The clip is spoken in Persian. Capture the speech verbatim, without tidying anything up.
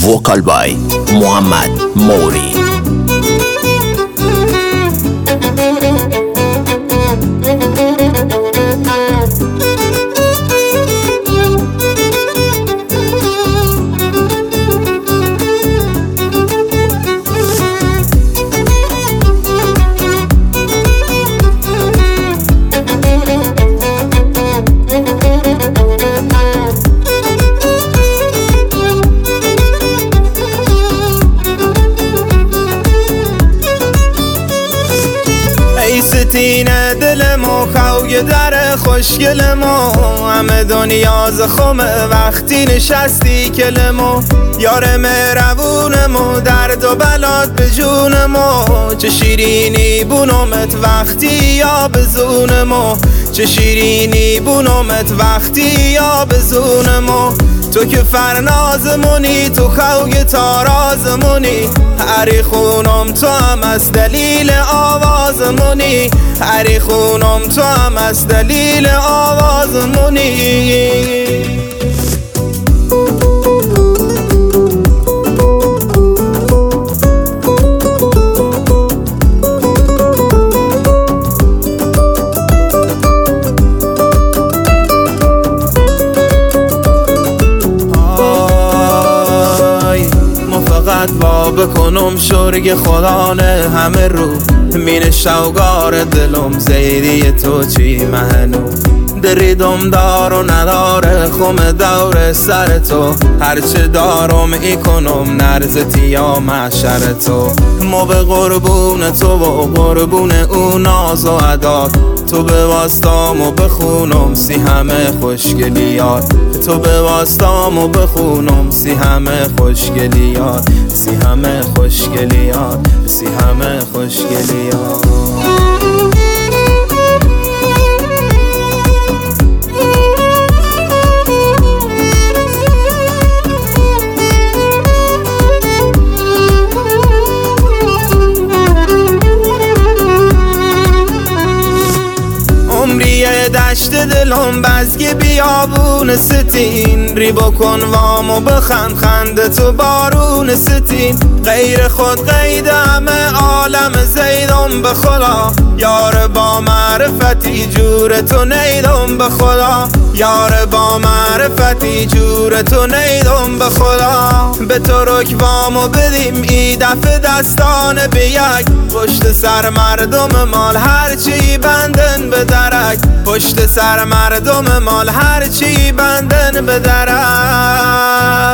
vocal by Muhammad Mouri. ستینه دل مو خوی در خوشگل مو همه دنیا زخمه وقتی نشستی کل مو یار مهربون مو درد و بلاد به جون مو چه شیرینی بونمت وقتی یا به زون مو چه شیرینی بونمت وقتی یا به زون مو تو که فرنازمونی تو خوی تارازمونی هری خونم تو هم از دلیل آوازمونی هری خونم تو هم از دلیل آوازمونی. با بکنم شرگ خدانه همه رو مین شوگار دلم زیدی تو چی منو دریدم دار و نداره خم دور سر تو هرچه دارم ای کنم نرزتی یا محشر تو ما به قربون تو و قربون اون ناز و عداد تو به واسطام و بخونم سی همه خوشگلیات تو به واسطام و بخونم سی همه خوشگلیات سی همه خوشگلیات سی همه خوشگلیات. دشت دلم بزگ بیابون ستین ری بکن وامو بخند خنده تو بارون ستین غیر خود قید همه عالم زیدم به خدا یار با معرفتی جور تو نیدم به خدا یار با معرفتی جور تو نیدم به خدا به تو رکوامو بدیم ای دفع دستانه به یک پشت سر مردم مال هرچی بندن به درک پشت سر مردم مال هرچی بندن به درک.